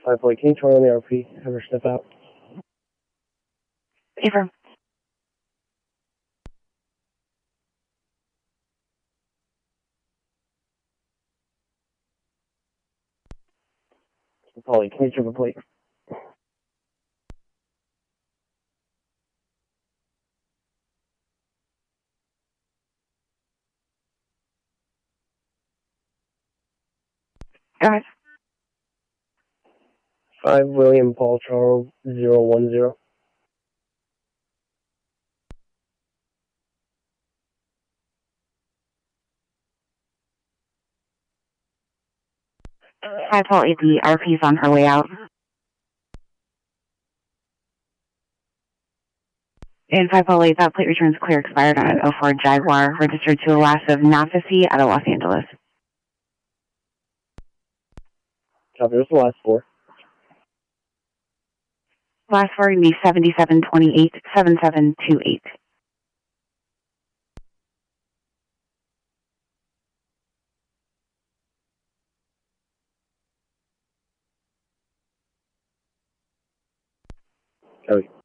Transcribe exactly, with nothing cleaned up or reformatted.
five Polly, can you turn on the R P? Have her step out. Affirm. Polly, can you triple plate? Go ahead. five William Paul Charles zero one zero. five Paul eight, the R P is on her way out. And five Paul eight, that plate returns clear, expired on an oh four Jaguar, registered to a last of Nafisi out of Los Angeles. Copy, what's the last four? Last four would be seventy-seven twenty-eight, seventy-seven twenty-eight. Copy.